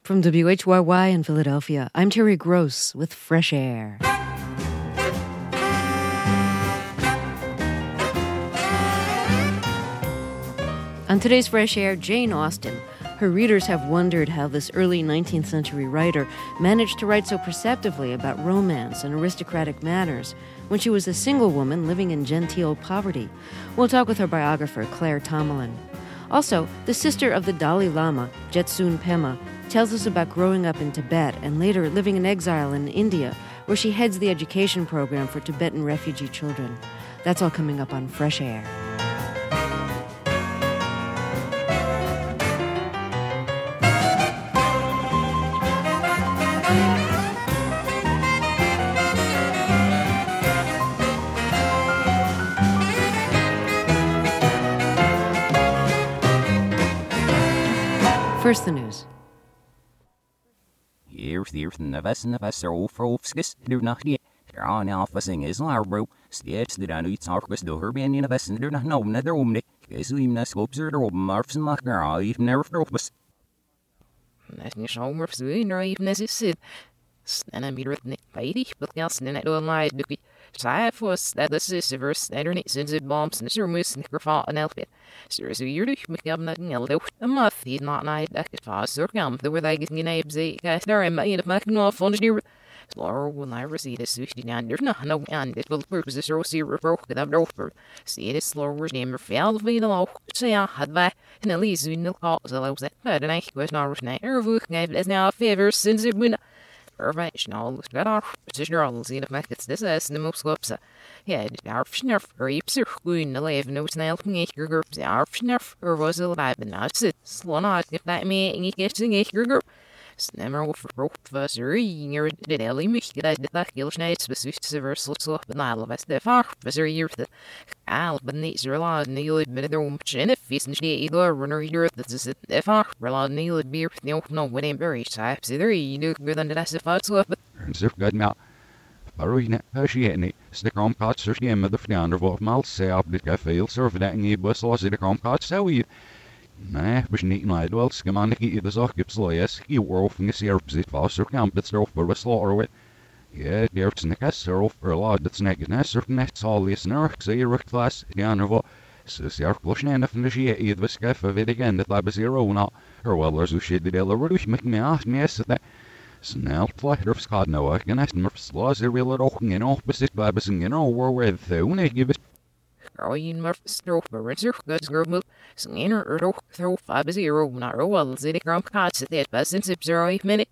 From WHYY in Philadelphia, I'm Terry Gross with Fresh Air. On today's Fresh Air, Jane Austen. Her readers have wondered how this early 19th century writer managed to write so perceptively about romance and aristocratic manners when she was a single woman living in genteel poverty. We'll talk with her biographer, Claire Tomalin. Also, the sister of the Dalai Lama, Jetsun Pema, tells us about growing up in Tibet and later living in exile in India, where she heads the education program for Tibetan refugee children. That's all coming up on Fresh Air. First, the news. Here's the Overovskis, do not yet. There are now fussing is Larbro, states that I know it's Arcus do her being in a vessel, do not know another omni, guess we must scopes or marfs and like our even never fropus. That's not so much doing or even as it said. Stand and be written, lady, but Nelson and I don't lie, do we? Side was that the sister Saturday since it bombs and Sir Moose and Graffa and Elpit. Sir, so you're to make up nothing else. A month, he'd not night that could pass or come. There were like getting in a bzee, guys, there and made a making off on the near. Laura will never see this sushi under no, and it will purpose this rosy broke without roper. See it is slower name or fail of me the law. Say I had back, and at least we know cause allows that. But I was not night or book gave as now a favor since it went. Professional, got off, position all the markets, this is the most scopes. Yeah, our snurf, or eeps are going to live no snail from acre groups, our snurf, or was a lab, and not sit, slow not, if that may, and you get to acre group. Snammer for rope, you're the daily mish, that the gill nights, but switch to versal so up and I'll of us the far, visor year the I'll but nature law, and you'll admit their own chin if he's in the either runner either that's it, the far, rely Neil beer, no, when I'm very types, either you do good than the rest of us up. And Sir Godmount. Barina, Hashieni, stick on pots or skim of the flounder of mouth, say up the cafe, serve that in ye bus loss in the compots, so you. Nah, was niet night well, skim on the key the sockets lawyers, he were off in the serps it was or camp that's off for a slaughter with. Yeah, there's snickers or off for a lot that's nakedness, certain that's all this nerk, say your class, the honor of says the arclush and if the she either was scaff of it again, that lab is your own out, or well, there's who she did a little make me ask me as that. Snel flight of Scott Noah, and I smurfs laws a real rocking in opposite babas and war with the one give it. Growing Murph stroke, but Rinser, goods girl, Skinner, or throw 5-0, not a well, Ziddy Grump Cots at that, but since it's 0 minute.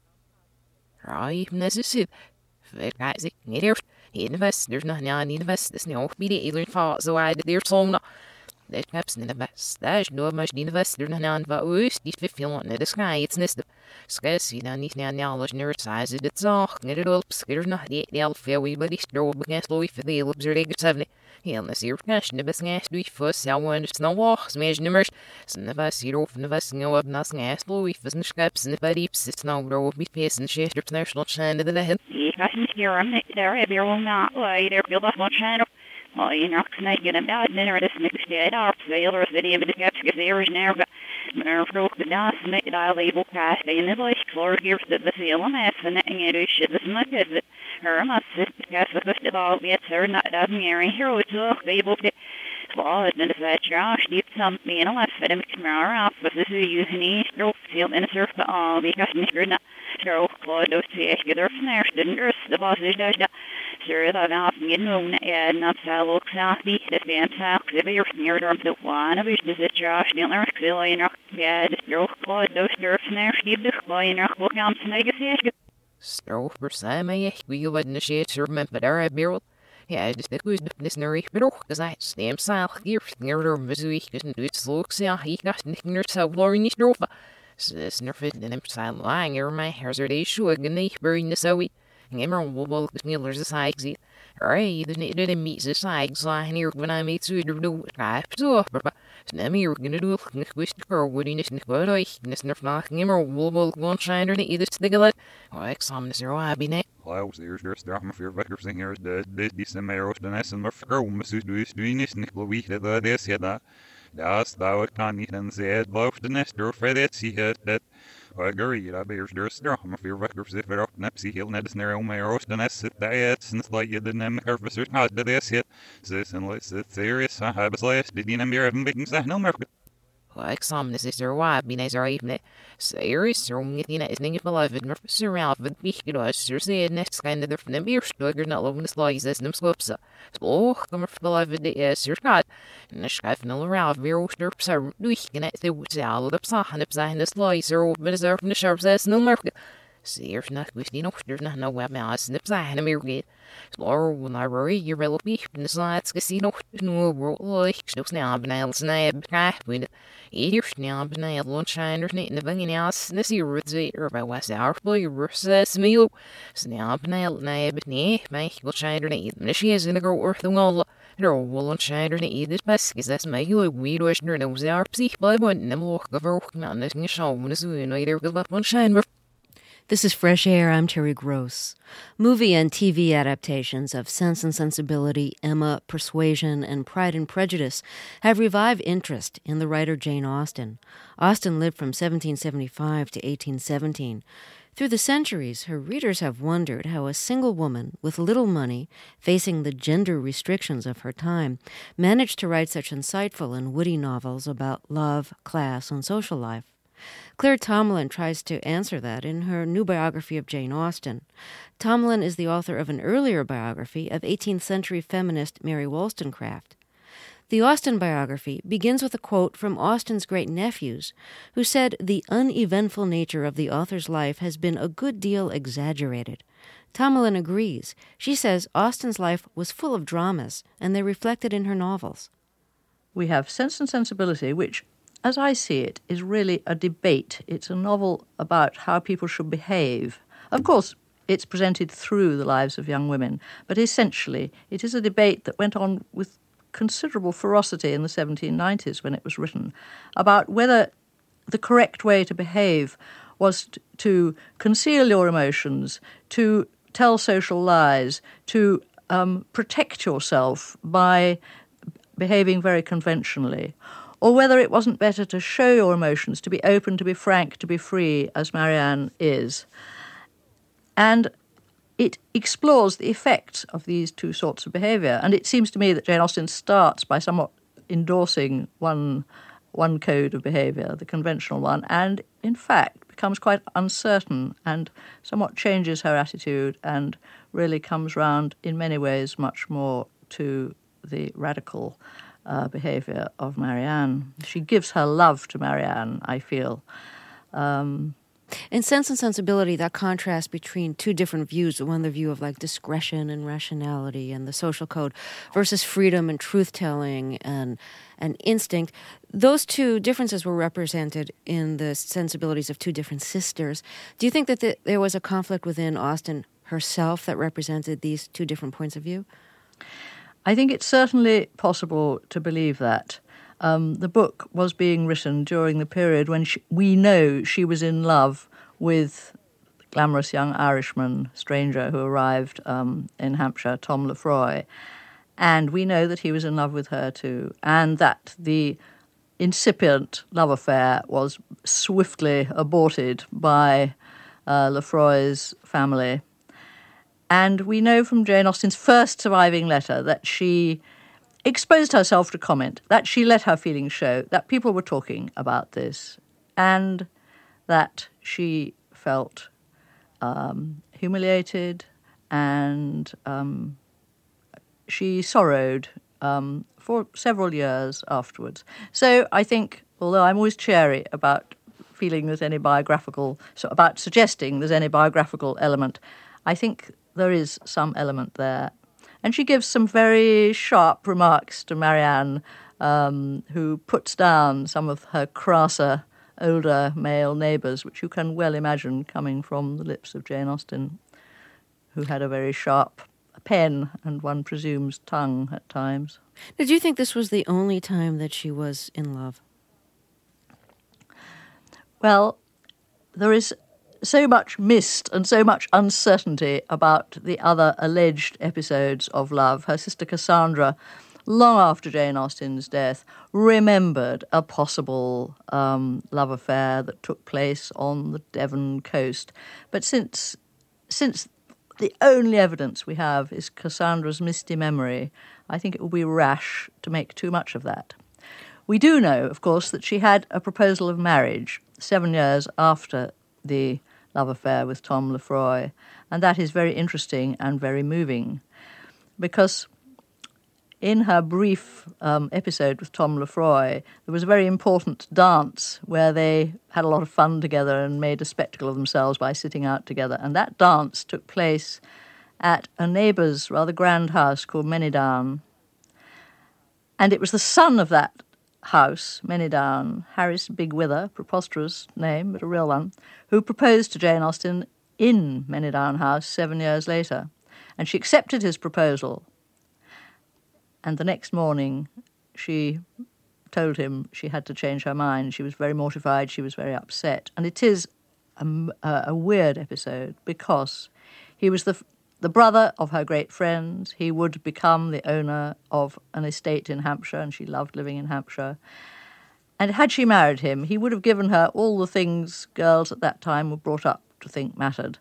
Right, necessary. Fed guys, neither. He invests, there's nothing I need invest this no, be the alien fault, so I did their soul. That caps in the best. That's no much need invest, there's nothing but we need to feel on the sky, it's nest. Scarcely now need now knowledge near size it's all, get it up, scared not the alpha, we but it's drove against Louis for the observation 70. Unless you're cash, the best gas, do for someone, it's no walks, measure numbers. So never see off and never go up, nothing gas, Louis for the scraps and the body, it's no row, be face and share national channel to the head. I can hear him there, every room not way, there, build up one channel. Oh, you know, can I get about dinner this next day? I'll say, or video of the caps, because there is never. Broke the dust, make it all label cast in the voice floor here that the feeling as and it should this not good. Her must sit because the first of all gets her not doesn't marry here with the label to fall it into that Josh deep something in a left for them tomorrow off but this is using east stroke field in a surf all because you're not stroke Claude those see get her snare didn't the boss is sure that off you know and not so looks out the fantastic if you're near the one of his visit Josh Diller silly and yeah stroke Claude those snare keep the boy and look on snake Stroke for Sammy, we would initiate your member there at Birrell. Yeah, just the good this nurry, but because I stamp sal here near the Missouri, couldn't do it slow, so he got nicking yourself, Lauren, is drove. So this nerfed and emphasized lying over my hairs are they should, and they burying the sowie. And Emerald will both the Miller's a side exit. Alright, the knitted and meets the sides lying here when I made to do it. I so, but Snammy, you're gonna do a wish the girl, would you need to go away? This nerf knocking Emerald will go shine or either to the gullet. Oh, exam zero, I be neck. Well, there's drama for your records in here, the December, the nice and Murph girl, Mrs. Doing this Nickel week that this, yeah, that. Das thou kan niet en zeet boven de nest door verder zie het dat. Garida beers durster, maar vier wekkers zit weer op nepsie heel net is naar om mij roos de nest zit diet sinds dat je de nem erfenis had dat is het. Zes en let's sit serious, I have a slash, did you never have big zeg no meer. Like some is er wide, be nice or even serious, or getting it is nigga beloved, nor surround with me, you know, sir say next kind of the from the beer stugger, not loving the slices, as them slopes. So, come for beloved, yes, sir, God. And the skyf no around, beer stirps are weaking it, they would say, I'll look up, and up sign the slice, or but as from the sharps, as no market. See, if not, we see no, there's not no web mouse, and up sign a mirror. So, when I worry, you're real beef, and the slides, casino, no world, like, no snap, and I'll snap, with it. Eer snap en heel onschijners niet in de vingers, en zie je zeer bij West Afrika, versus meal. Snap en heel nee, but nee, mij wil schijner niet, en she is in de groot de wall. Er wil onschijner niet, dit best is dat mij heel wie door er nou zeer psych bij want nem loch gevolg na net niet zo, en zo in ieder geval onschijnbaar. This is Fresh Air. I'm Terry Gross. Movie and TV adaptations of Sense and Sensibility, Emma, Persuasion, and Pride and Prejudice have revived interest in the writer Jane Austen. Austen lived from 1775 to 1817. Through the centuries, her readers have wondered how a single woman with little money, facing the gender restrictions of her time, managed to write such insightful and witty novels about love, class, and social life. Claire Tomlin tries to answer that in her new biography of Jane Austen. Tomlin is the author of an earlier biography of 18th century feminist Mary Wollstonecraft. The Austen biography begins with a quote from Austen's great nephews, who said the uneventful nature of the author's life has been a good deal exaggerated. Tomlin agrees. She says Austen's life was full of dramas, and they're reflected in her novels. We have Sense and Sensibility, which, as I see it, is really a debate. It's a novel about how people should behave. Of course, it's presented through the lives of young women, but essentially it is a debate that went on with considerable ferocity in the 1790s when it was written, about whether the correct way to behave was to conceal your emotions, to tell social lies, to protect yourself by behaving very conventionally, or whether it wasn't better to show your emotions, to be open, to be frank, to be free, as Marianne is. And it explores the effects of these two sorts of behaviour. And it seems to me that Jane Austen starts by somewhat endorsing one code of behaviour, the conventional one, and in fact becomes quite uncertain and somewhat changes her attitude and really comes round in many ways much more to the radical behaviour of Marianne. She gives her love to Marianne, I feel. In Sense and Sensibility, that contrast between two different views, one the view of like discretion and rationality and the social code versus freedom and truth-telling and instinct, those two differences were represented in the sensibilities of two different sisters. Do you think that there was a conflict within Austen herself that represented these two different points of view? I think it's certainly possible to believe that. The book was being written during the period when we know she was in love with the glamorous young Irishman stranger who arrived in Hampshire, Tom Lefroy. And we know that he was in love with her too, and that the incipient love affair was swiftly aborted by Lefroy's family. And we know from Jane Austen's first surviving letter that she exposed herself to comment, that she let her feelings show, that people were talking about this, and that she felt humiliated and she sorrowed for several years afterwards. So I think, although I'm always chary about feeling there's any about suggesting there's any biographical element, I think there is some element there. And she gives some very sharp remarks to Marianne, who puts down some of her crasser, older male neighbours, which you can well imagine coming from the lips of Jane Austen, who had a very sharp pen and, one presumes, tongue at times. Did you think this was the only time that she was in love? Well, there is so much mist and so much uncertainty about the other alleged episodes of love. Her sister Cassandra long after Jane Austen's death, remembered a possible love affair that took place on the Devon coast. But since the only evidence we have is Cassandra's misty memory, I think it will be rash to make too much of that. We do know, of course, that she had a proposal of marriage 7 years after the love affair with Tom Lefroy, and that is very interesting and very moving, because in her brief episode with Tom Lefroy, there was a very important dance where they had a lot of fun together and made a spectacle of themselves by sitting out together. And that dance took place at a neighbour's rather grand house called Manydown. And it was the son of that house, Manydown, Harris Bigwither, preposterous name, but a real one, who proposed to Jane Austen in Manydown House 7 years later. And she accepted his proposal. And the next morning, she told him she had to change her mind. She was very mortified. She was very upset. And it is a weird episode because he was the brother of her great friend. He would become the owner of an estate in Hampshire, and she loved living in Hampshire. And had she married him, he would have given her all the things girls at that time were brought up to think mattered.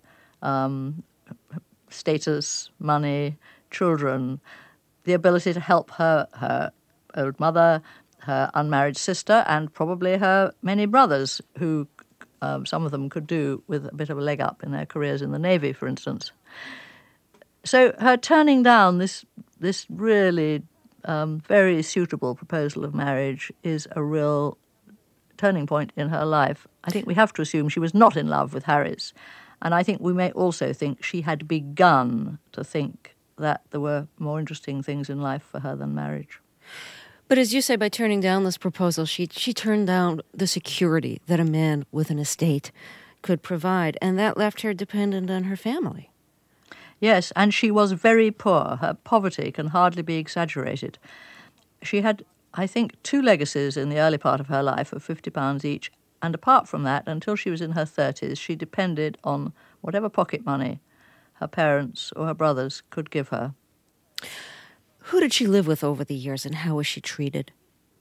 Status, money, children, the ability to help her old mother, her unmarried sister, and probably her many brothers, who some of them could do with a bit of a leg up in their careers in the Navy, for instance. So her turning down this really very suitable proposal of marriage is a real turning point in her life. I think we have to assume she was not in love with Harris, and I think we may also think she had begun to think that there were more interesting things in life for her than marriage. But as you say, by turning down this proposal, she turned down the security that a man with an estate could provide, and that left her dependent on her family. Yes, and she was very poor. Her poverty can hardly be exaggerated. She had, I think, 2 legacies in the early part of her life of £50 each, and apart from that, until she was in her 30s, she depended on whatever pocket money her parents or her brothers could give her. Who did she live with over the years, and how was she treated?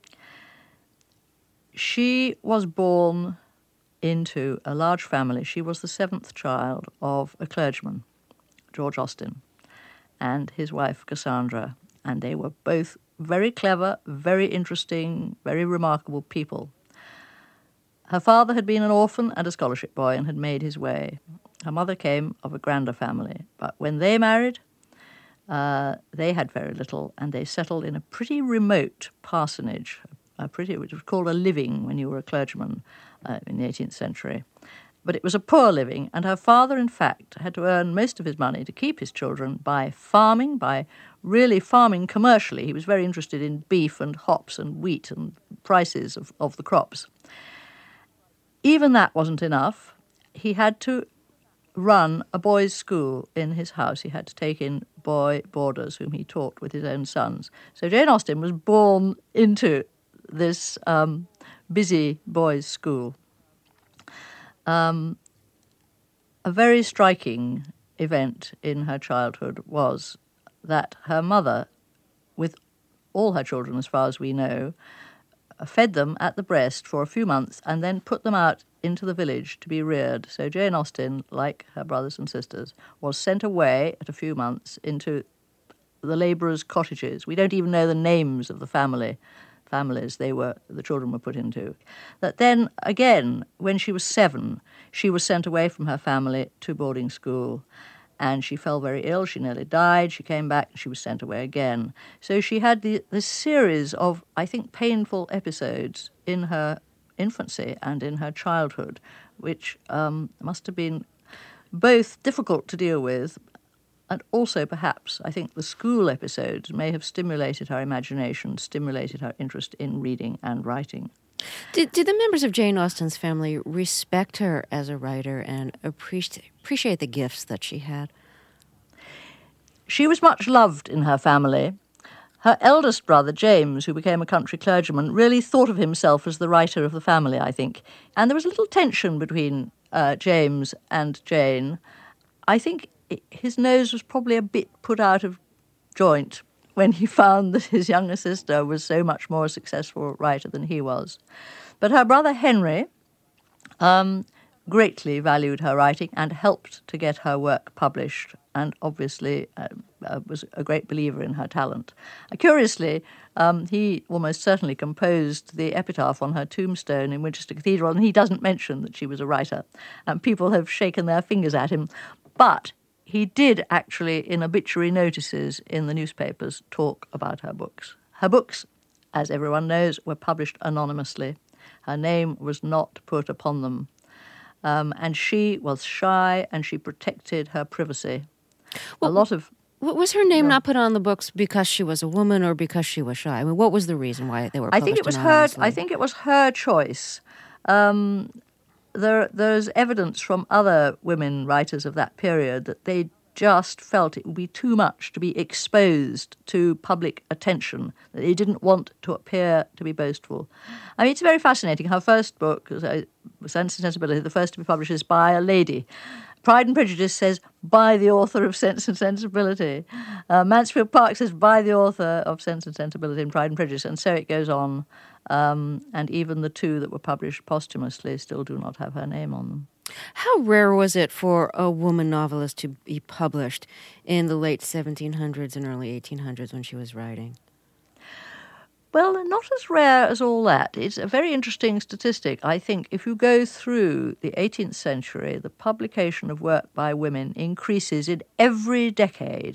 She was born into a large family. She was the 7th child of a clergyman, George Austen, and his wife Cassandra, and they were both very clever, very interesting, very remarkable people. Her father had been an orphan and a scholarship boy and had made his way. Her mother came of a grander family, but when they married, they had very little, and they settled in a pretty remote parsonage, which was called a living when you were a clergyman in the 18th century. But it was a poor living, and her father, in fact, had to earn most of his money to keep his children by farming, by really farming commercially. He was very interested in beef and hops and wheat and prices of the crops. Even that wasn't enough. He had to run a boys' school in his house. He had to take in boy boarders whom he taught with his own sons. So Jane Austen was born into this busy boys' school. A very striking event in her childhood was that her mother, with all her children as far as we know, fed them at the breast for a few months and then put them out into the village to be reared. So Jane Austen, like her brothers and sisters, was sent away at a few months into the labourers' cottages. We don't even know the names of the families the children were put into. That then, again, when she was 7, she was sent away from her family to boarding school. And she fell very ill. She nearly died. She came back and she was sent away again. So she had this series of, I think, painful episodes in her infancy and in her childhood, which must have been both difficult to deal with, and also perhaps, I think, the school episodes may have stimulated her imagination, stimulated her interest in reading and writing. Did the members of Jane Austen's family respect her as a writer and appreciate the gifts that she had? She was much loved in her family. Her eldest brother, James, who became a country clergyman, really thought of himself as the writer of the family, I think. And there was a little tension between James and Jane. I think his nose was probably a bit put out of joint when he found that his younger sister was so much more a successful writer than he was. But her brother Henry greatly valued her writing and helped to get her work published, and obviously was a great believer in her talent. Curiously, he almost certainly composed the epitaph on her tombstone in Winchester Cathedral, and he doesn't mention that she was a writer. And people have shaken their fingers at him. But he did actually, in obituary notices in the newspapers, talk about her books. Her books, as everyone knows, were published anonymously. Her name was not put upon them. And she was shy, and she protected her privacy. Well, was her name not put on the books because she was a woman or because she was shy? I mean, what was the reason why they were published anonymously? I think it was her choice. There's evidence from other women writers of that period that they just felt it would be too much to be exposed to public attention. They didn't want to appear to be boastful. I mean, it's very fascinating. Her first book, Sense and Sensibility, the first to be published, is by a lady. Pride and Prejudice says, by the author of Sense and Sensibility. Mansfield Park says, by the author of Sense and Sensibility and Pride and Prejudice. And so it goes on. And even the two that were published posthumously still do not have her name on them. How rare was it for a woman novelist to be published in the late 1700s and early 1800s when she was writing? Well, not as rare as all that. It's a very interesting statistic. I think if you go through the 18th century, the publication of work by women increases in every decade.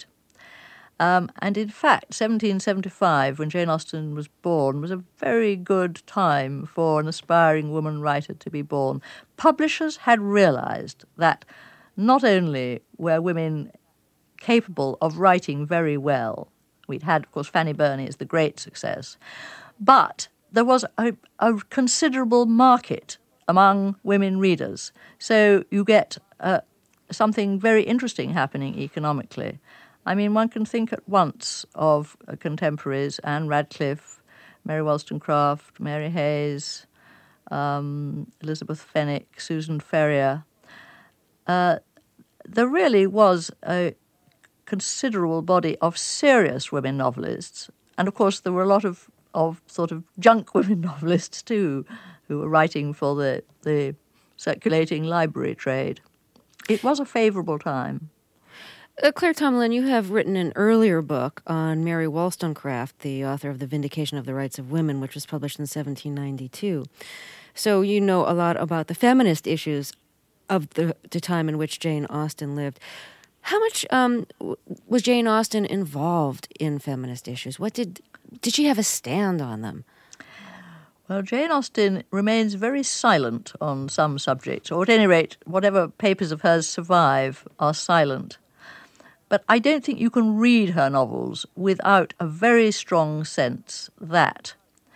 And in fact, 1775, when Jane Austen was born, was a very good time for an aspiring woman writer to be born. Publishers had realized that not only were women capable of writing very well, we'd had, of course, Fanny Burney as the great success, but there was a considerable market among women readers. So you get something very interesting happening economically. I mean, one can think at once of contemporaries, Anne Radcliffe, Mary Wollstonecraft, Mary Hayes, Elizabeth Fenwick, Susan Ferrier. There really was a considerable body of serious women novelists. And, of course, there were a lot of sort of junk women novelists, too, who were writing for the circulating library trade. It was a favourable time. Claire Tomlin, you have written an earlier book on Mary Wollstonecraft, the author of The Vindication of the Rights of Women, which was published in 1792. So you know a lot about the feminist issues of the time in which Jane Austen lived. How much was Jane Austen involved in feminist issues? What did she have a stand on them? Well, Jane Austen remains very silent on some subjects, or at any rate, whatever papers of hers survive are silent. But I don't think you can read her novels without a very strong sense that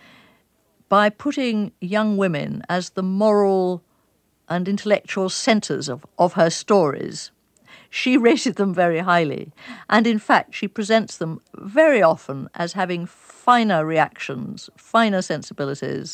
by putting young women as the moral and intellectual centres of her stories, she rated them very highly. And in fact, she presents them very often as having finer reactions, finer sensibilities,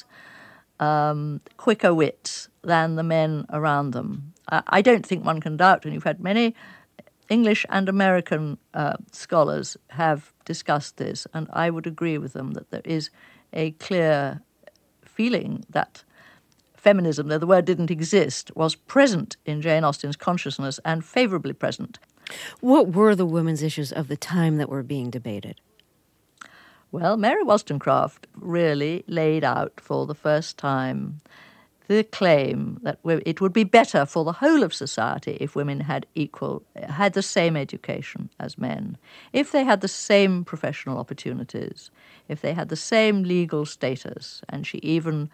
quicker wits than the men around them. I don't think one can doubt, and you've had many English and American scholars have discussed this, and I would agree with them that there is a clear feeling that feminism, though the word didn't exist, was present in Jane Austen's consciousness and favourably present. What were the women's issues of the time that were being debated? Well, Mary Wollstonecraft really laid out for the first time the claim that it would be better for the whole of society if women had the same education as men, if they had the same professional opportunities, if they had the same legal status. And she even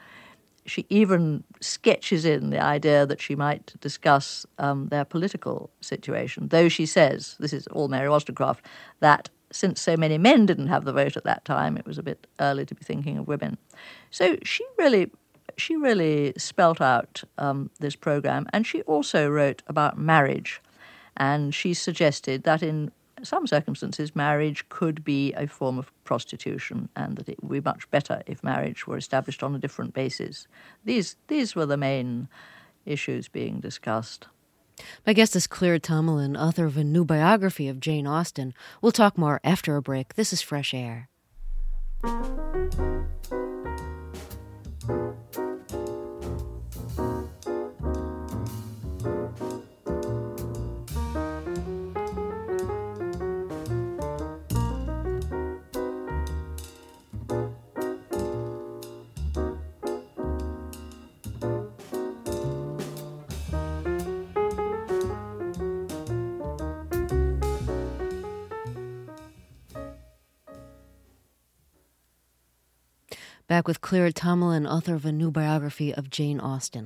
sketches in the idea that she might discuss their political situation, though she says, this is all Mary Wollstonecraft, that since so many men didn't have the vote at that time, it was a bit early to be thinking of women. So she really spelt out this program, and she also wrote about marriage, and she suggested that in some circumstances marriage could be a form of prostitution, and that it would be much better if marriage were established on a different basis. These were the main issues being discussed. My guest is Claire Tomalin, author of a new biography of Jane Austen. We'll talk more after a break. This is Fresh Air. Back with Claire Tomalin, author of a new biography of Jane Austen.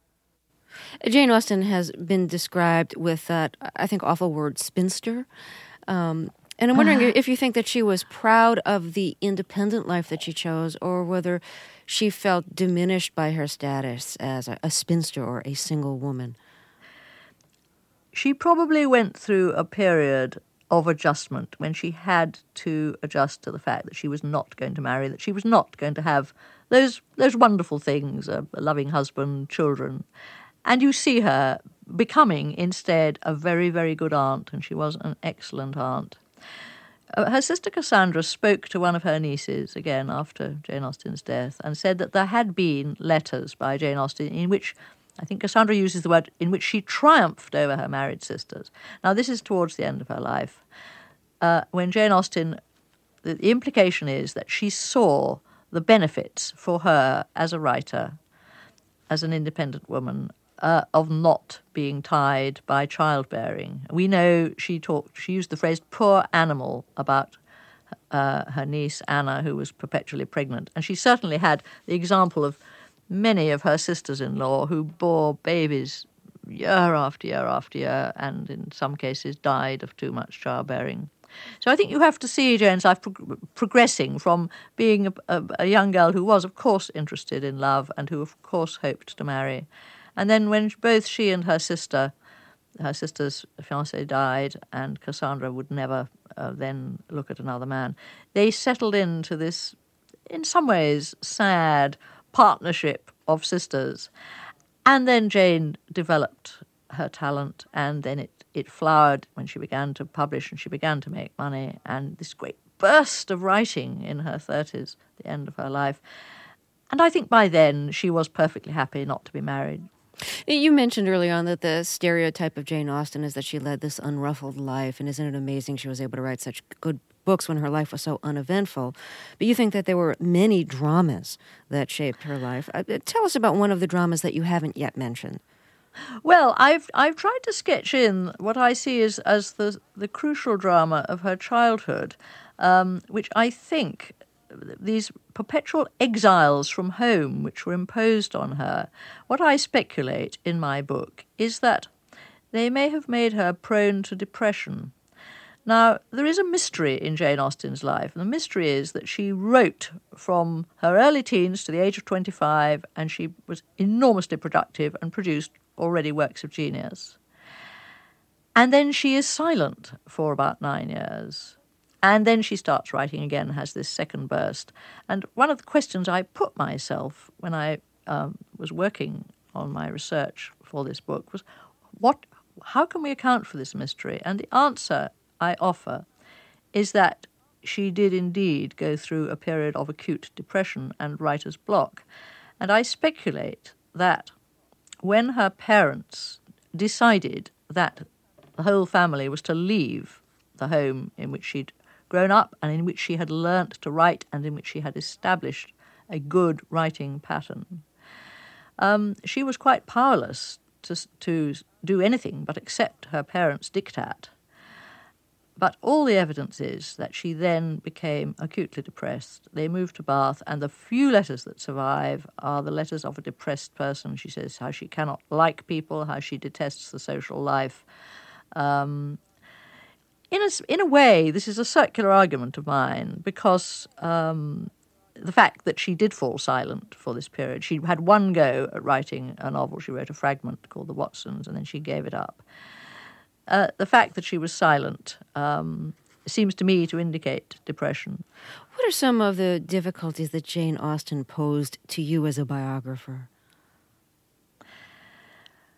Jane Austen has been described with that, I think, awful word, spinster. And I'm wondering if you think that she was proud of the independent life that she chose, or whether she felt diminished by her status as a spinster or a single woman. She probably went through a period of adjustment when she had to adjust to the fact that she was not going to marry, that she was not going to have those wonderful things, a loving husband, children. And you see her becoming instead a very, very good aunt, and she was an excellent aunt. Her sister Cassandra spoke to one of her nieces, again after Jane Austen's death, and said that there had been letters by Jane Austen in which, I think Cassandra uses the word, in which she triumphed over her married sisters. Now, this is towards the end of her life. When Jane Austen, the implication is that she saw the benefits for her as a writer, as an independent woman, of not being tied by childbearing. We know she used the phrase poor animal about her niece Anna, who was perpetually pregnant. And she certainly had the example of many of her sisters-in-law who bore babies year after year after year, and in some cases died of too much childbearing. So I think you have to see Jane's life progressing from being a young girl who was, of course, interested in love and who, of course, hoped to marry. And then when both she and her sister's fiancé died, and Cassandra would never then look at another man, they settled into this, in some ways, sad partnership of sisters. And then Jane developed her talent, and then it flowered when she began to publish and she began to make money, and this great burst of writing in her 30s, the end of her life. And I think by then she was perfectly happy not to be married. You mentioned early on that the stereotype of Jane Austen is that she led this unruffled life, and isn't it amazing she was able to write such good books when her life was so uneventful? But you think that there were many dramas that shaped her life. Tell us about one of the dramas that you haven't yet mentioned. Well, I've tried to sketch in what I see as the crucial drama of her childhood, which I think these perpetual exiles from home which were imposed on her. What I speculate in my book is that they may have made her prone to depression. Now, there is a mystery in Jane Austen's life, and the mystery is that she wrote from her early teens to the age of 25, and she was enormously productive and produced already works of genius. And then she is silent for about 9 years. And then she starts writing again, has this second burst. And one of the questions I put myself when I was working on my research for this book was, how can we account for this mystery? And the answer I offer is that she did indeed go through a period of acute depression and writer's block. And I speculate that when her parents decided that the whole family was to leave the home in which she'd grown up and in which she had learnt to write and in which she had established a good writing pattern, she was quite powerless to do anything but accept her parents' diktat. But all the evidence is that she then became acutely depressed. They moved to Bath, and the few letters that survive are the letters of a depressed person. She says how she cannot like people, how she detests the social life. In a way, this is a circular argument of mine, because the fact that she did fall silent for this period, she had one go at writing a novel. She wrote a fragment called The Watsons, and then she gave it up. The fact that she was silent seems to me to indicate depression. What are some of the difficulties that Jane Austen posed to you as a biographer?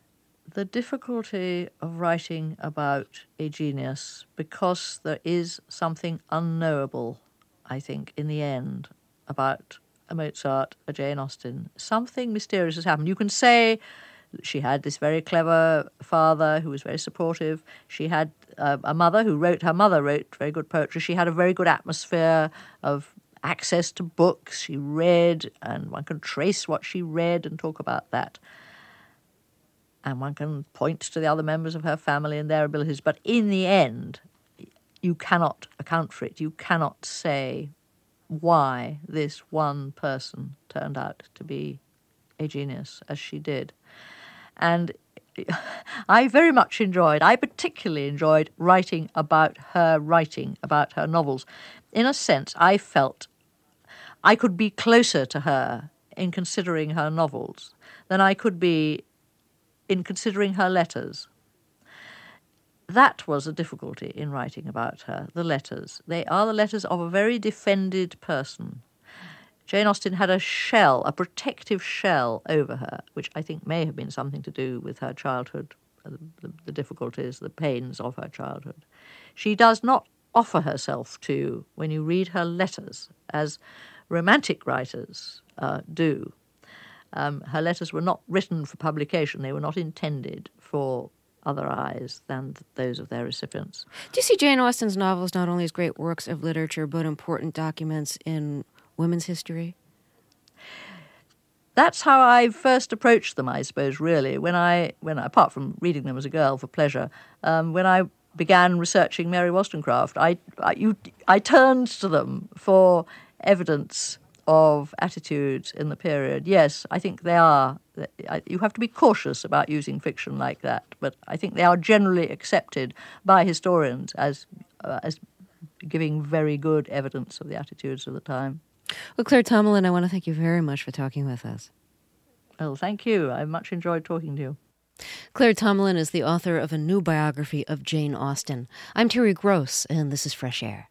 The difficulty of writing about a genius, because there is something unknowable, I think, in the end, about a Mozart, a Jane Austen. Something mysterious has happened. You can say she had this very clever father who was very supportive. She had a mother her mother wrote very good poetry. She had a very good atmosphere of access to books. She read, and one can trace what she read and talk about that. And one can point to the other members of her family and their abilities. But in the end, you cannot account for it. You cannot say why this one person turned out to be a genius as she did. And I particularly enjoyed writing about her novels. In a sense, I felt I could be closer to her in considering her novels than I could be in considering her letters. That was a difficulty in writing about her, the letters. They are the letters of a very defended person. Jane Austen had a protective shell over her, which I think may have been something to do with her childhood, the difficulties, the pains of her childhood. She does not offer herself to, when you read her letters, as romantic writers do. Her letters were not written for publication. They were not intended for other eyes than those of their recipients. Do you see Jane Austen's novels not only as great works of literature, but important documents in women's history? That's how I first approached them, I suppose, really, when I apart from reading them as a girl for pleasure, when I began researching Mary Wollstonecraft, I turned to them for evidence of attitudes in the period. Yes, I think they are. You have to be cautious about using fiction like that, but I think they are generally accepted by historians as giving very good evidence of the attitudes of the time. Well, Claire Tomalin, I want to thank you very much for talking with us. Well, thank you. I much enjoyed talking to you. Claire Tomalin is the author of a new biography of Jane Austen. I'm Terry Gross, and this is Fresh Air.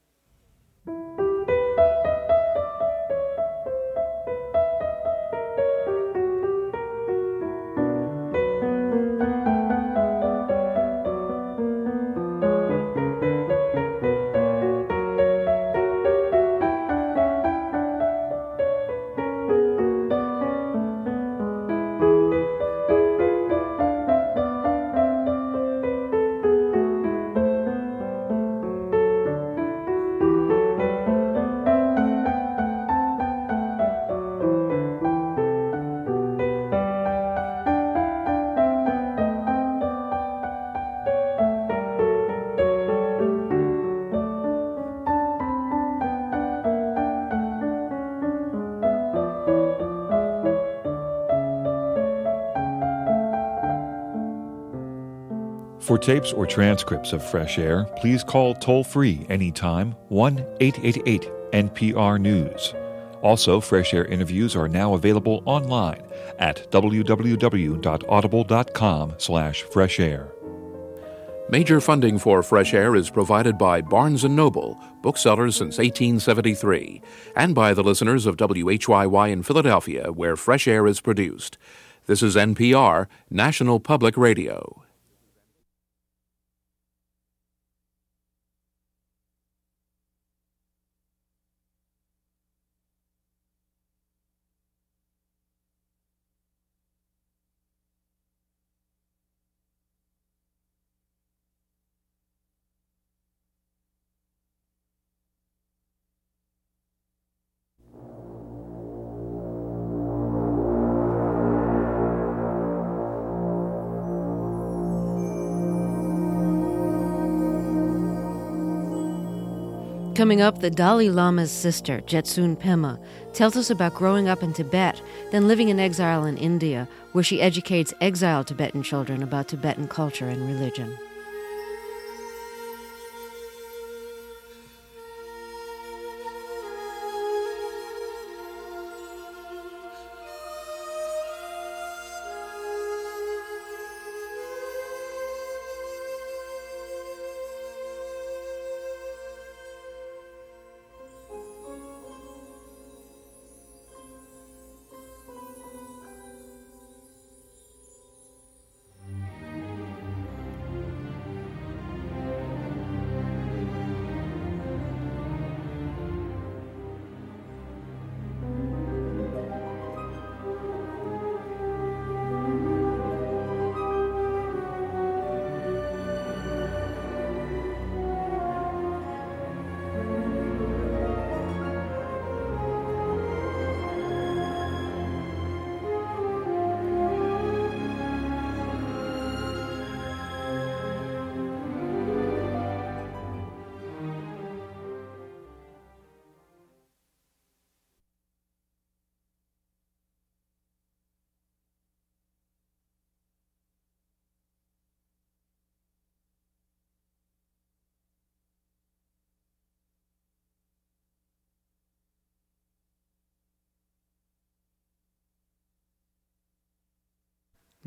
For tapes or transcripts of Fresh Air, please call toll-free anytime 1-888-NPR-NEWS. Also, Fresh Air interviews are now available online at www.audible.com/freshair. Major funding for Fresh Air is provided by Barnes & Noble, booksellers since 1873, and by the listeners of WHYY in Philadelphia, where Fresh Air is produced. This is NPR, National Public Radio. Coming up, the Dalai Lama's sister, Jetsun Pema, tells us about growing up in Tibet, then living in exile in India, where she educates exiled Tibetan children about Tibetan culture and religion.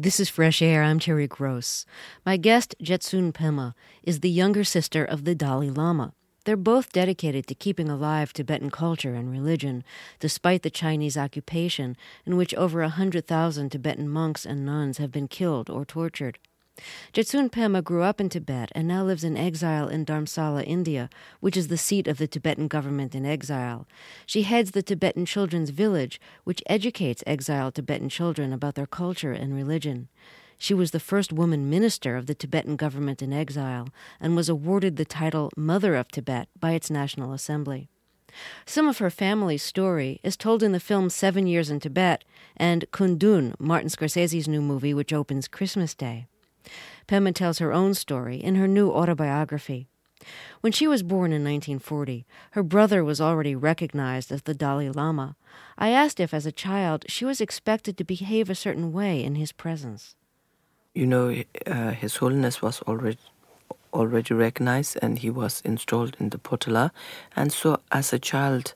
This is Fresh Air. I'm Terry Gross. My guest, Jetsun Pema, is the younger sister of the Dalai Lama. They're both dedicated to keeping alive Tibetan culture and religion, despite the Chinese occupation, in which over 100,000 Tibetan monks and nuns have been killed or tortured. Jetsun Pema grew up in Tibet and now lives in exile in Dharamsala, India, which is the seat of the Tibetan government in exile. She heads the Tibetan Children's Village, which educates exiled Tibetan children about their culture and religion. She was the first woman minister of the Tibetan government in exile and was awarded the title Mother of Tibet by its National Assembly. Some of her family's story is told in the film 7 Years in Tibet and Kundun, Martin Scorsese's new movie, which opens Christmas Day. Pema tells her own story in her new autobiography. When she was born in 1940, her brother was already recognized as the Dalai Lama. I asked if, as a child, she was expected to behave a certain way in his presence. You know, His Holiness was already recognized, and he was installed in the Potala. And so as a child,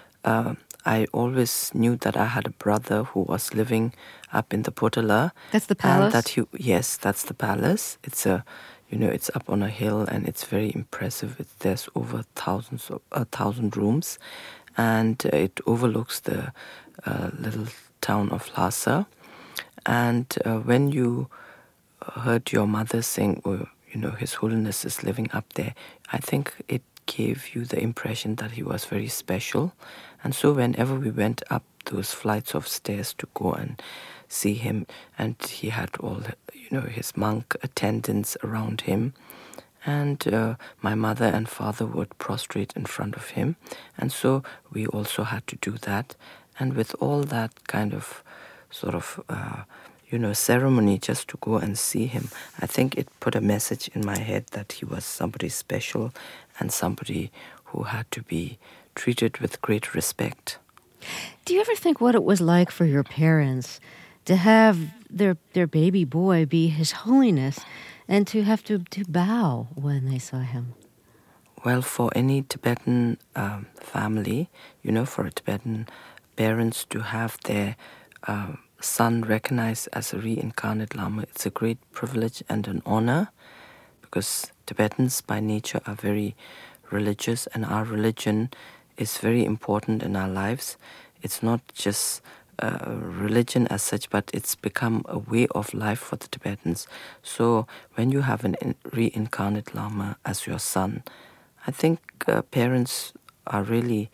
I always knew that I had a brother who was living up in the Potala. That's the palace? And yes, that's the palace. It's it's up on a hill, and it's very impressive. There's over 1,000 rooms, and it overlooks the little town of Lhasa. And when you heard your mother saying, His Holiness is living up there, I think it gave you the impression that he was very special. And so whenever we went up those flights of stairs to go and see him, and he had all, his monk attendants around him, and my mother and father would prostrate in front of him, and so we also had to do that. And with all that kind of sort of ceremony just to go and see him, I think it put a message in my head that he was somebody special and somebody who had to be treated with great respect. Do you ever think what it was like for your parents to have their baby boy be His Holiness and to have to bow when they saw him? Well, for any Tibetan family, for a Tibetan parents to have their son recognized as a reincarnate Lama, it's a great privilege and an honor, because Tibetans by nature are very religious, and our religion is very important in our lives. It's not just religion as such, but it's become a way of life for the Tibetans. So when you have a reincarnate Lama as your son, I think parents are really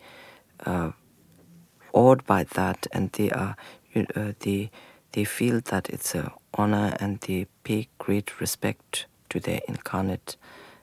awed by that, and they are they feel that it's an honor, and they pay great respect to their incarnate,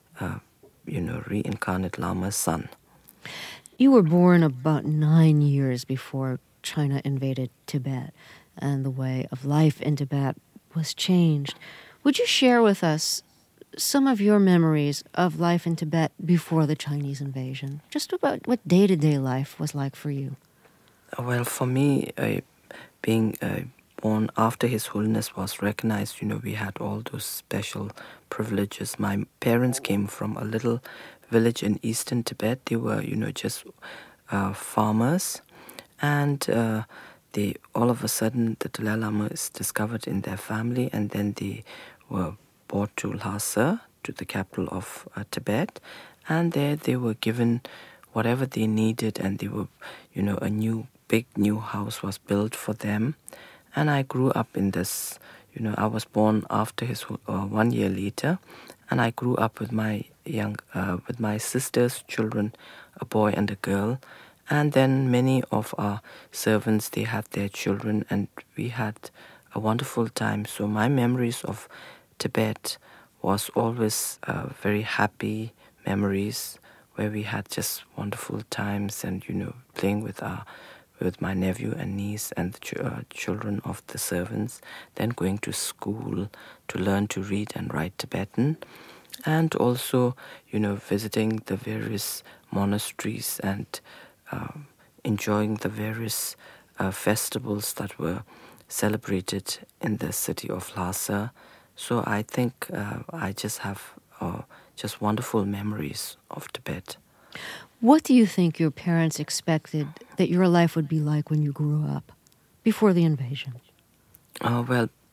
reincarnate Lama's son. You were born about 9 years before China invaded Tibet, and the way of life in Tibet was changed. Would you share with us some of your memories of life in Tibet before the Chinese invasion? Just about what day-to-day life was like for you. Well, for me, being born after His Holiness was recognized, we had all those special privileges. My parents came from a little village in eastern Tibet. They were, just farmers. And they all of a sudden, the Dalai Lama is discovered in their family, and then they were brought to Lhasa, to the capital of Tibet. And there they were given whatever they needed, and they were, a big new house was built for them. And I grew up in this, I was born after his 1 year later, and I grew up with my with my sister's children, a boy and a girl. And then many of our servants, they had their children, and we had a wonderful time. So my memories of Tibet was always very happy memories, where we had just wonderful times, and playing with my nephew and niece and the children of the servants, then going to school to learn to read and write Tibetan, and also visiting the various monasteries and enjoying the various festivals that were celebrated in the city of Lhasa. So I think I just have just wonderful memories of Tibet. What do you think your parents expected that your life would be like when you grew up, before the invasion? Well,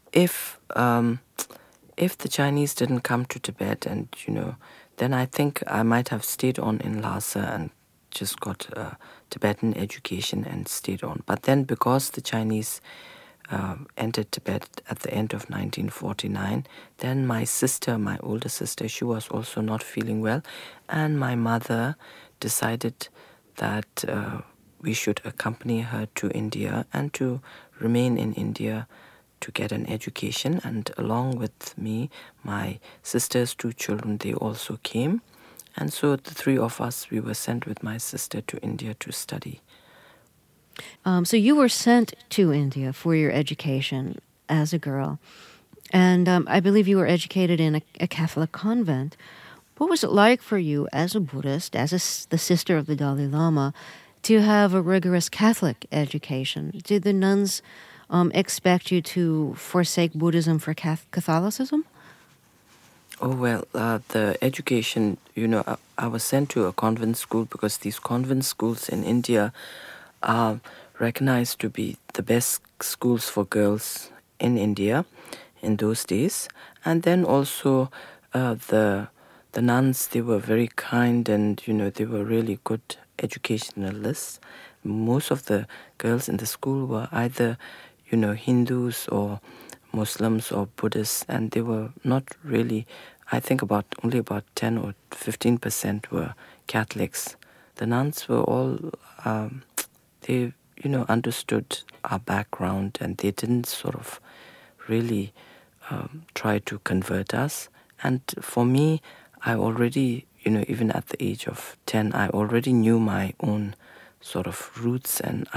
if the Chinese didn't come to Tibet, and then I think I might have stayed on in Lhasa and just got a Tibetan education and stayed on. But then, because the Chinese entered Tibet at the end of 1949, then my sister, my older sister, she was also not feeling well, and my mother decided that we should accompany her to India and to remain in India to get an education. And along with me, my sister's 2 children, they also came. And so the 3 of us, we were sent with my sister to India to study. So you were sent to India for your education as a girl. And I believe you were educated in a Catholic convent. What was it like for you as a Buddhist, as the sister of the Dalai Lama, to have a rigorous Catholic education? Did the nuns expect you to forsake Buddhism for Catholicism? Oh, well, the education, I was sent to a convent school because these convent schools in India are recognized to be the best schools for girls in India in those days. And then also the nuns, they were very kind, and, they were really good educationalists. Most of the girls in the school were either, Hindus or Muslims or Buddhists, and they were not really, I think only about 10 or 15% were Catholics. The nuns were all, they, understood our background, and they didn't sort of really try to convert us. And for me, I already, even at the age of 10, I already knew my own sort of roots, and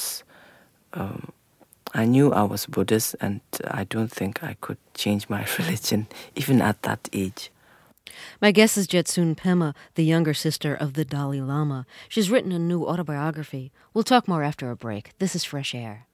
I knew I was Buddhist, and I don't think I could change my religion even at that age. My guest is Jetsun Pema, the younger sister of the Dalai Lama. She's written a new autobiography. We'll talk more after a break. This is Fresh Air.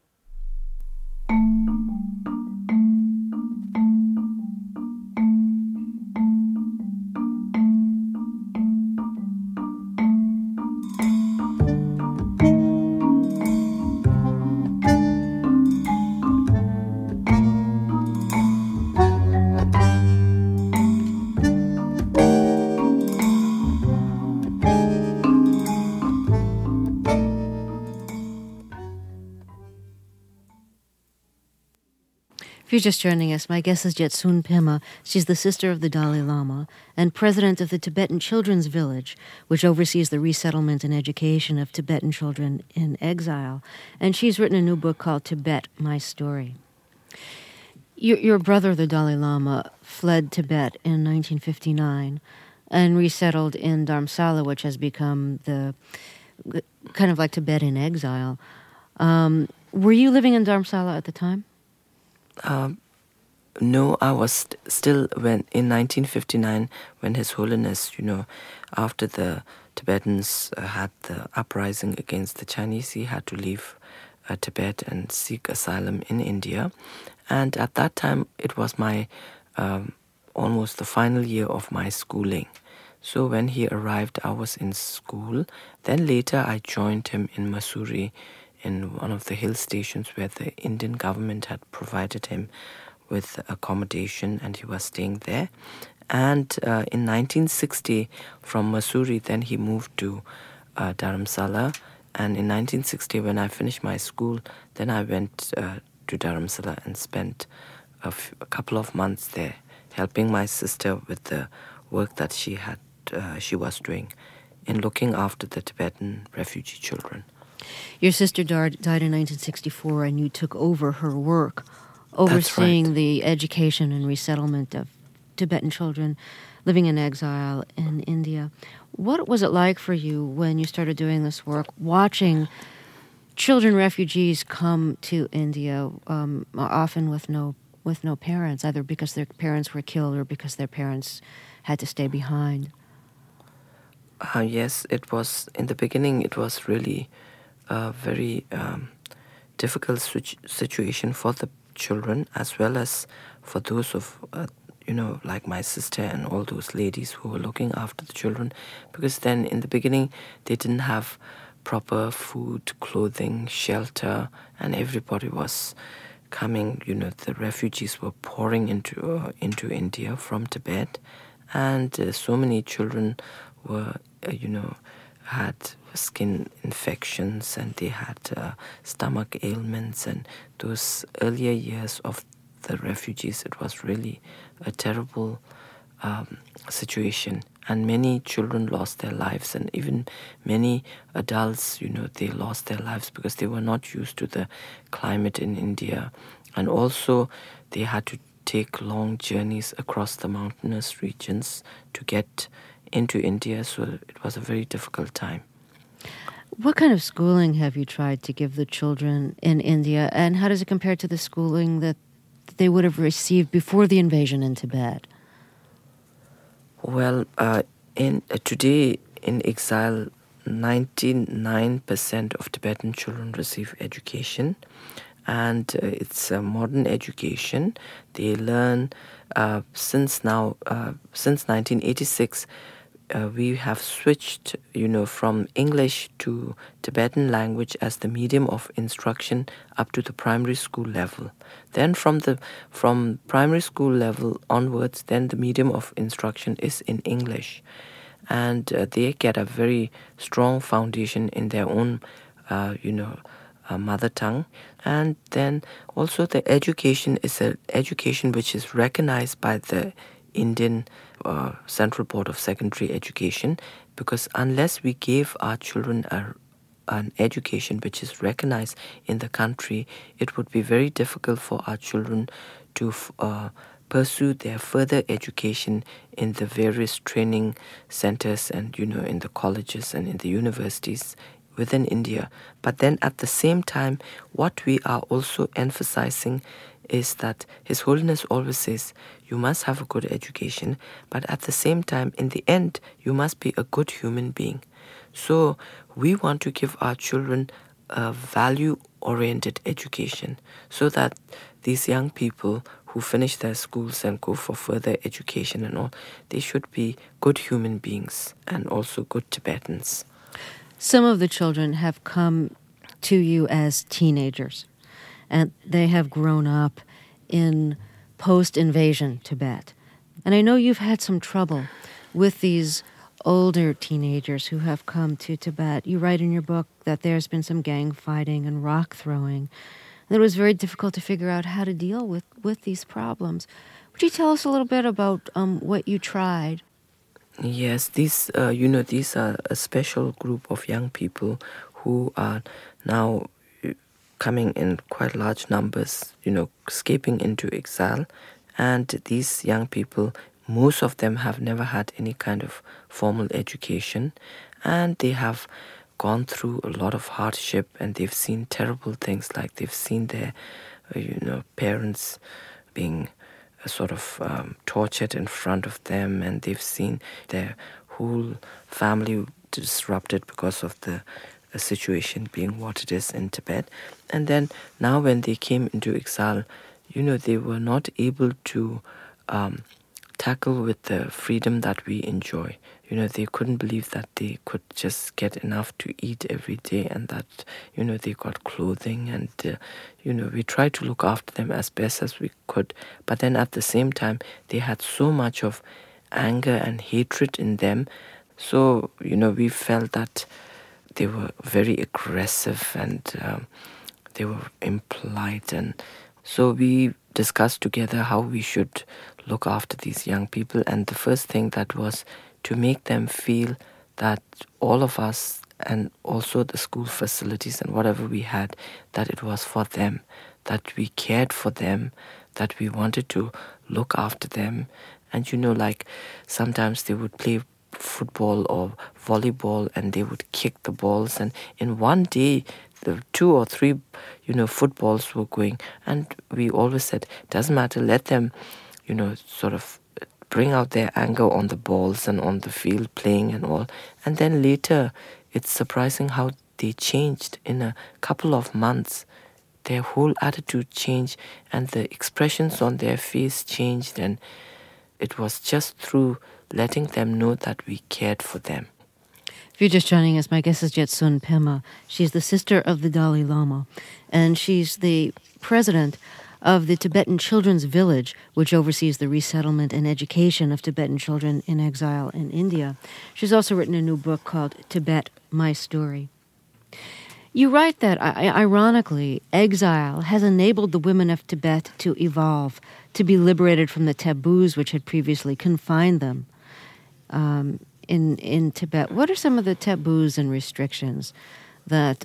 If you're just joining us, my guest is Jetsun Pema. She's the sister of the Dalai Lama and president of the Tibetan Children's Village, which oversees the resettlement and education of Tibetan children in exile. And she's written a new book called Tibet, My Story. Your brother, the Dalai Lama, fled Tibet in 1959 and resettled in Dharamsala, which has become the kind of like Tibet in exile. Were you living in Dharamsala at the time? No, I was still in 1959 when His Holiness, after the Tibetans had the uprising against the Chinese, he had to leave Tibet and seek asylum in India. And at that time, it was my almost the final year of my schooling. So when he arrived, I was in school. Then later, I joined him in Mussoorie, in one of the hill stations where the Indian government had provided him with accommodation, and he was staying there. And in 1960, from Mussoorie, then he moved to Dharamsala. And in 1960, when I finished my school, then I went to Dharamsala and spent a couple of months there, helping my sister with the work that she was doing in looking after the Tibetan refugee children. Your sister died in 1964, and you took over her work, overseeing the education and resettlement of Tibetan children living in exile in India. What was it like for you when you started doing this work, watching children refugees come to India, often with no parents, either because their parents were killed or because their parents had to stay behind? Yes, it was, in the beginning, it was really a very difficult situation for the children, as well as for those of, like my sister and all those ladies who were looking after the children, because then in the beginning they didn't have proper food, clothing, shelter, and everybody was coming, the refugees were pouring into India from Tibet, and so many children were, had skin infections, and they had stomach ailments, and those earlier years of the refugees, it was really a terrible situation, and many children lost their lives, and even many adults, they lost their lives because they were not used to the climate in India, and also they had to take long journeys across the mountainous regions to get into India, so it was a very difficult time. What kind of schooling have you tried to give the children in India, and how does it compare to the schooling that they would have received before the invasion in Tibet? Well, today in exile, 99% of Tibetan children receive education, and it's a modern education. They learn since 1986. We have switched, from English to Tibetan language as the medium of instruction up to the primary school level. Then from primary school level onwards, then the medium of instruction is in English. And they get a very strong foundation in their own, mother tongue. And then also the education is an education which is recognized by the Indian Central Board of Secondary Education, because unless we gave our children an education which is recognized in the country, it would be very difficult for our children to pursue their further education in the various training centers and, in the colleges and in the universities within India. But then at the same time, what we are also emphasizing is that His Holiness always says, you must have a good education, but at the same time, in the end, you must be a good human being. So we want to give our children a value-oriented education so that these young people who finish their schools and go for further education and all, they should be good human beings and also good Tibetans. Some of the children have come to you as teenagers, and they have grown up in post-invasion Tibet. And I know you've had some trouble with these older teenagers who have come to Tibet. You write in your book that there's been some gang fighting and rock throwing, and it was very difficult to figure out how to deal with these problems. Would you tell us a little bit about what you tried? Yes, these are a special group of young people who are now coming in quite large numbers, escaping into exile. And these young people, most of them have never had any kind of formal education, and they have gone through a lot of hardship, and they've seen terrible things, like they've seen their, parents being tortured in front of them, and they've seen their whole family disrupted because of the situation being what it is in Tibet. And then now when they came into exile, they were not able to tackle with the freedom that we enjoy. They couldn't believe that they could just get enough to eat every day, and that, they got clothing, and, we tried to look after them as best as we could. But then at the same time, they had so much of anger and hatred in them. So, we felt that they were very aggressive, and they were impolite. And so we discussed together how we should look after these young people. And the first thing that was to make them feel that all of us, and also the school facilities and whatever we had, that it was for them, that we cared for them, that we wanted to look after them. And like sometimes they would play football or volleyball, and they would kick the balls, and in one day the 2 or 3 footballs were going, and we always said, doesn't matter, let them bring out their anger on the balls and on the field playing and all. And then later, it's surprising how they changed in a couple of months. Their whole attitude changed, and the expressions on their face changed, and it was just through letting them know that we cared for them. you're just joining us, my guest is Jetsun Pema. She's the sister of the Dalai Lama, and she's the president of the Tibetan Children's Village, which oversees the resettlement and education of Tibetan children in exile in India. She's also written a new book called Tibet, My Story. You write that, ironically, exile has enabled the women of Tibet to evolve, to be liberated from the taboos which had previously confined them in Tibet. What are some of the taboos and restrictions that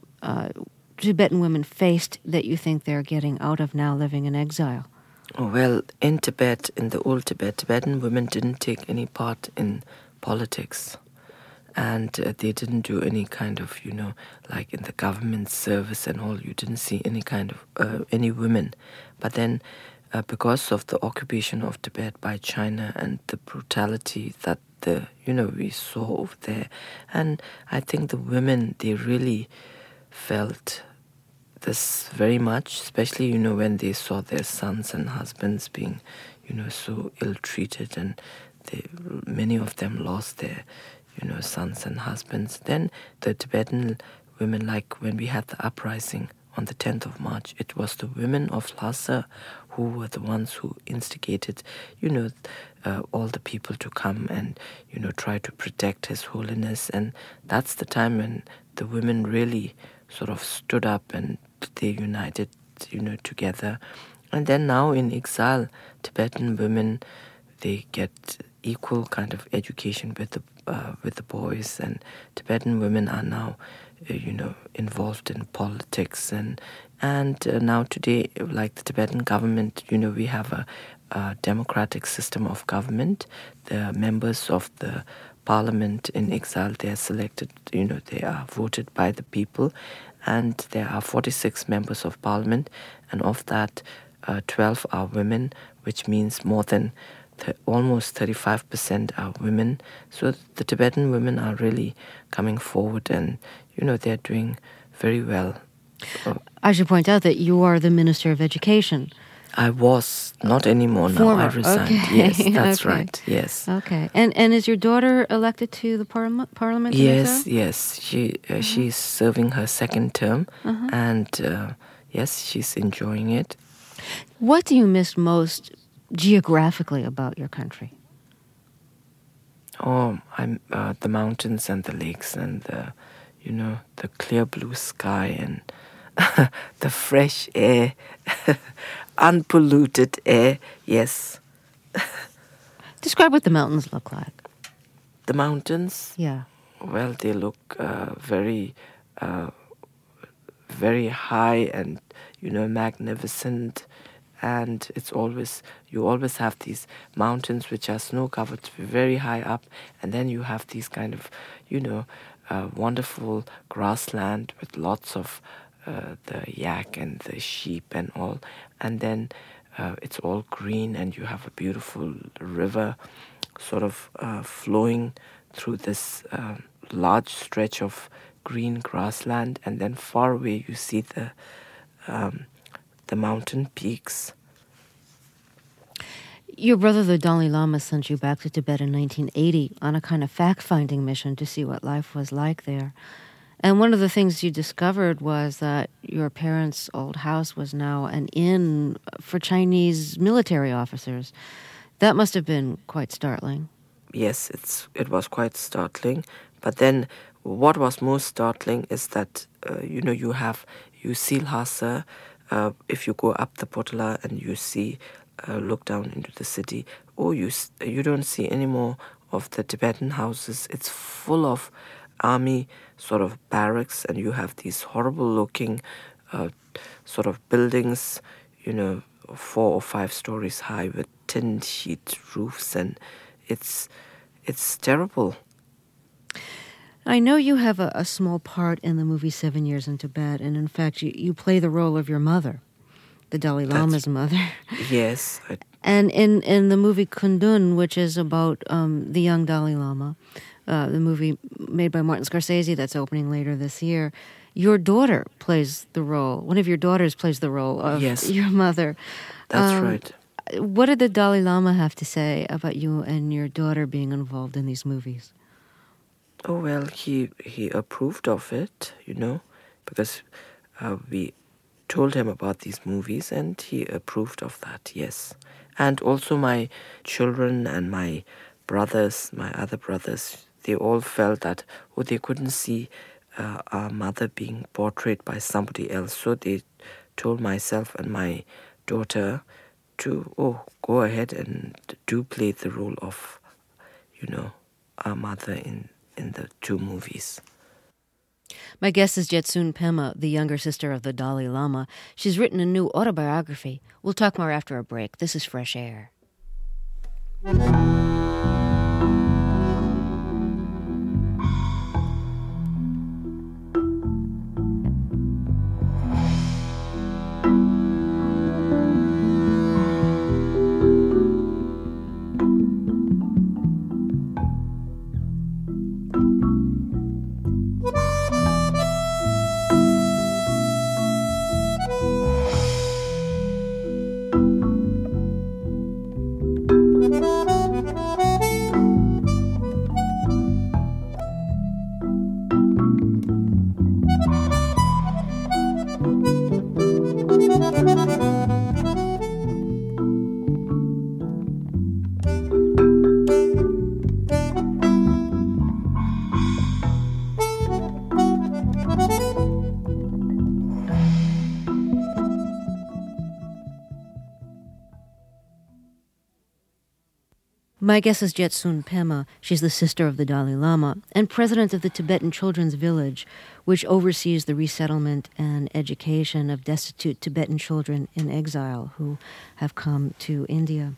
Tibetan women faced that you think they're getting out of now living in exile? Well, in Tibet, in the old Tibet, Tibetan women didn't take any part in politics. And they didn't do any kind of, like in the government service and all, you didn't see any kind of, any women. But then, because of the occupation of Tibet by China and the brutality that we saw over there, and I think the women, they really felt this very much, especially, when they saw their sons and husbands being, so ill-treated, and many of them lost their sons and husbands. Then the Tibetan women, like when we had the uprising on the 10th of March, it was the women of Lhasa who were the ones who instigated, all the people to come and, try to protect His Holiness. And that's the time when the women really sort of stood up and they united, together. And then now in exile, Tibetan women, they get equal kind of education with the boys, and Tibetan women are now, involved in politics, and now today, like the Tibetan government, we have a democratic system of government. The members of the parliament in exile, they are selected, they are voted by the people, and there are 46 members of parliament, and of that, 12 are women, which means more than almost 35% are women. So the Tibetan women are really coming forward, and they're doing very well. I should point out that you are the Minister of Education. I was, not anymore now. Former. I resigned. Okay. Yes, that's Okay. right. Yes. Okay. And is your daughter elected to the parliament? in Yes, exile? yes. She's serving her second term, and yes, she's enjoying it. What do you miss most geographically about your country? Oh, I'm the mountains and the lakes and the clear blue sky and the fresh air, unpolluted air. Yes. Describe what the mountains look like. The mountains. Yeah. Well, they look very, very high and magnificent. And you always have these mountains which are snow-covered very high up, and then you have these kind of, wonderful grassland with lots of the yak and the sheep and all, and then it's all green, and you have a beautiful river sort of flowing through this large stretch of green grassland, and then far away you see the mountain peaks. Your brother, the Dalai Lama, sent you back to Tibet in 1980 on a kind of fact-finding mission to see what life was like there. And one of the things you discovered was that your parents' old house was now an inn for Chinese military officers. That must have been quite startling. Yes, it was quite startling. But then what was most startling is that, you see Lhasa. If you go up the Potala and you see, look down into the city, you don't see any more of the Tibetan houses. It's full of army sort of barracks, and you have these horrible-looking sort of buildings, 4 or 5 stories high with tin sheet roofs, and it's terrible. I know you have a small part in the movie 7 Years in Tibet, and in fact, you play the role of your mother, the Dalai Lama's mother. Yes. And in the movie Kundun, which is about the young Dalai Lama, the movie made by Martin Scorsese that's opening later this year, your daughter plays the role. One of your daughters plays the role of your mother. That's right. What did the Dalai Lama have to say about you and your daughter being involved in these movies? Oh, well, he approved of it, because we told him about these movies and he approved of that, yes. And also my children and my brothers, my other brothers, they all felt that, they couldn't see our mother being portrayed by somebody else. So they told myself and my daughter to, go ahead and do play the role of, our mother in the two movies. My guest is Jetsun Pema, the younger sister of the Dalai Lama. She's written a new autobiography. We'll talk more after a break. This is Fresh Air. My guest is Jetsun Pema. She's the sister of the Dalai Lama and president of the Tibetan Children's Village, which oversees the resettlement and education of destitute Tibetan children in exile who have come to India.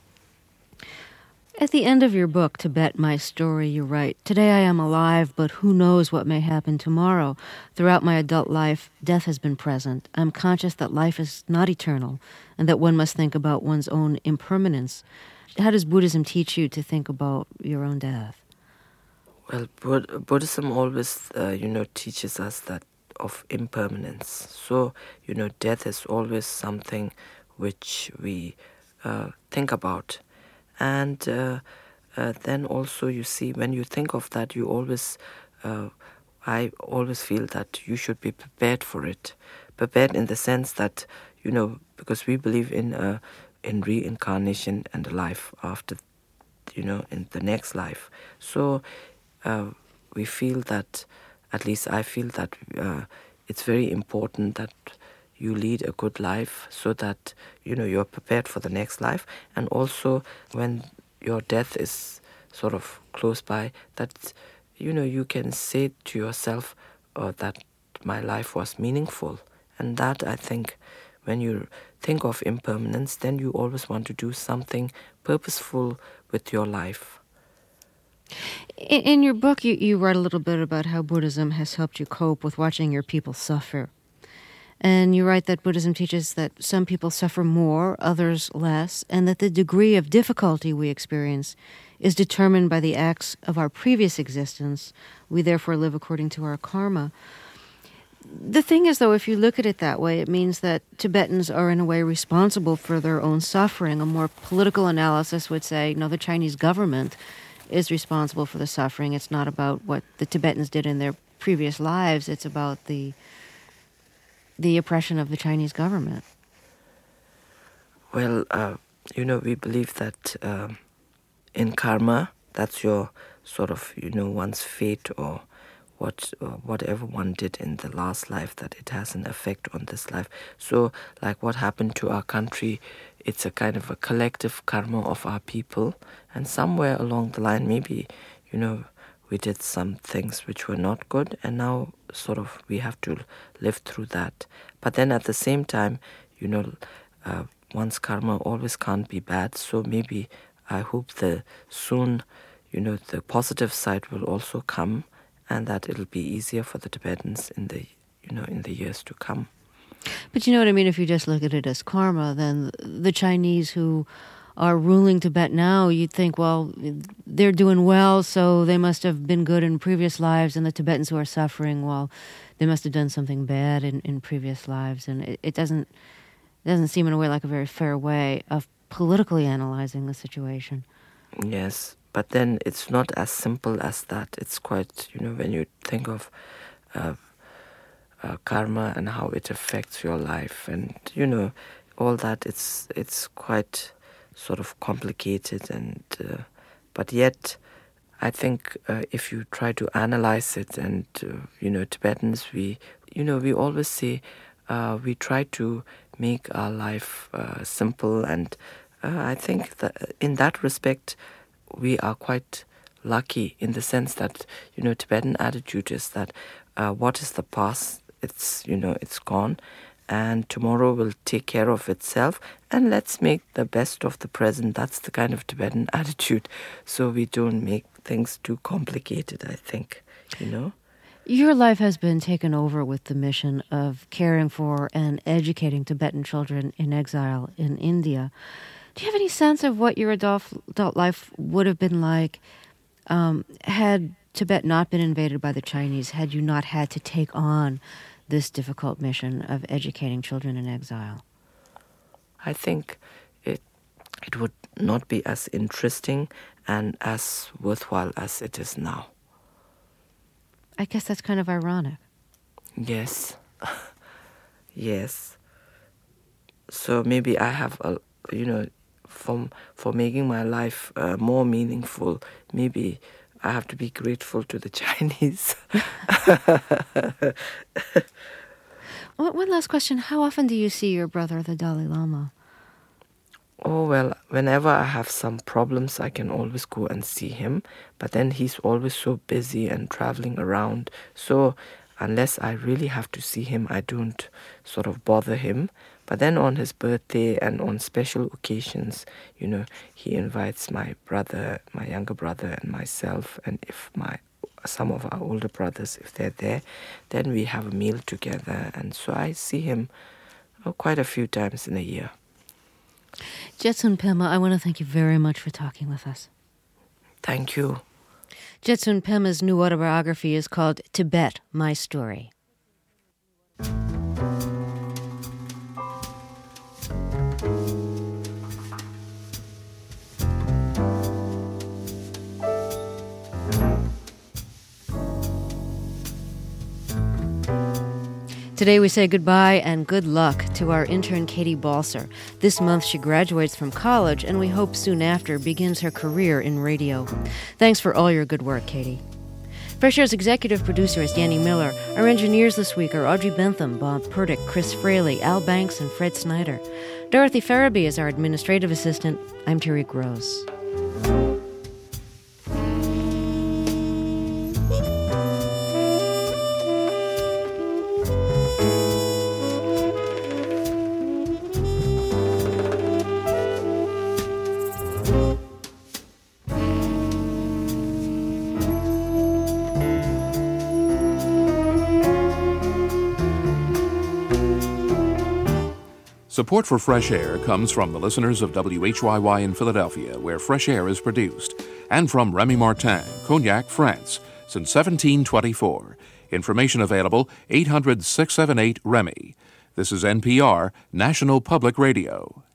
At the end of your book, Tibet, My Story, you write, "Today I am alive, but who knows what may happen tomorrow. Throughout my adult life, death has been present. I'm conscious that life is not eternal and that one must think about one's own impermanence." How does Buddhism teach you to think about your own death? Well, Buddhism always, teaches us that of impermanence. So, death is always something which we think about. And then also, you see, when you think of that, you always, I always feel that you should be prepared for it. Prepared in the sense that, because we believe in reincarnation and a life after, in the next life. So we feel that, at least I feel that it's very important that you lead a good life so that, you're prepared for the next life. And also when your death is sort of close by, that, you can say to yourself that my life was meaningful. And that, I think, when you think of impermanence, then you always want to do something purposeful with your life. In your book, you write a little bit about how Buddhism has helped you cope with watching your people suffer. And you write that Buddhism teaches that some people suffer more, others less, and that the degree of difficulty we experience is determined by the acts of our previous existence. We therefore live according to our karma. The thing is, though, if you look at it that way, it means that Tibetans are in a way responsible for their own suffering. A more political analysis would say, no, the Chinese government is responsible for the suffering. It's not about what the Tibetans did in their previous lives. It's about the oppression of the Chinese government. Well, we believe that in karma, that's your sort of, one's fate or whatever one did in the last life, that it has an effect on this life. So, like what happened to our country, it's a kind of a collective karma of our people. And somewhere along the line, maybe, we did some things which were not good, and now sort of we have to live through that. But then at the same time, one's karma always can't be bad. So maybe I hope soon, the positive side will also come, and that it'll be easier for the Tibetans in the years to come. But you know what I mean? If you just look at it as karma, then the Chinese who are ruling Tibet now, you'd think, well, they're doing well, so they must have been good in previous lives, and the Tibetans who are suffering, well, they must have done something bad in previous lives. And it doesn't seem in a way like a very fair way of politically analyzing the situation. Yes, But then it's not as simple as that. It's quite, when you think of karma and how it affects your life and, all that, it's quite sort of complicated. And but yet, I think if you try to analyze it, and, Tibetans, we always say we try to make our life simple. And I think that in that respect, we are quite lucky in the sense that, Tibetan attitude is that what is the past, it's gone, and tomorrow will take care of itself, and let's make the best of the present. That's the kind of Tibetan attitude. So we don't make things too complicated, I think, Your life has been taken over with the mission of caring for and educating Tibetan children in exile in India. Do you have any sense of what your adult life would have been like had Tibet not been invaded by the Chinese, had you not had to take on this difficult mission of educating children in exile? I think it would not be as interesting and as worthwhile as it is now. I guess that's kind of ironic. Yes. Yes. So maybe I have for making my life more meaningful, maybe I have to be grateful to the Chinese. One last question. How often do you see your brother, the Dalai Lama? Oh, well, whenever I have some problems, I can always go and see him. But then he's always so busy and traveling around. So unless I really have to see him, I don't sort of bother him. But then on his birthday and on special occasions, he invites my brother, my younger brother, and myself. And if some of our older brothers, if they're there, then we have a meal together. And so I see him quite a few times in a year. Jetsun Pema, I want to thank you very much for talking with us. Thank you. Jetsun Pema's new autobiography is called Tibet, My Story. Today we say goodbye and good luck to our intern Katie Balser. This month she graduates from college and we hope soon after begins her career in radio. Thanks for all your good work, Katie. Fresh Air's executive producer is Danny Miller. Our engineers this week are Audrey Bentham, Bob Purdick, Chris Fraley, Al Banks, and Fred Snyder. Dorothy Farabee is our administrative assistant. I'm Terry Gross. Support for Fresh Air comes from the listeners of WHYY in Philadelphia, where Fresh Air is produced, and from Remy Martin, Cognac, France, since 1724. Information available 800-678-REMY. This is NPR, National Public Radio.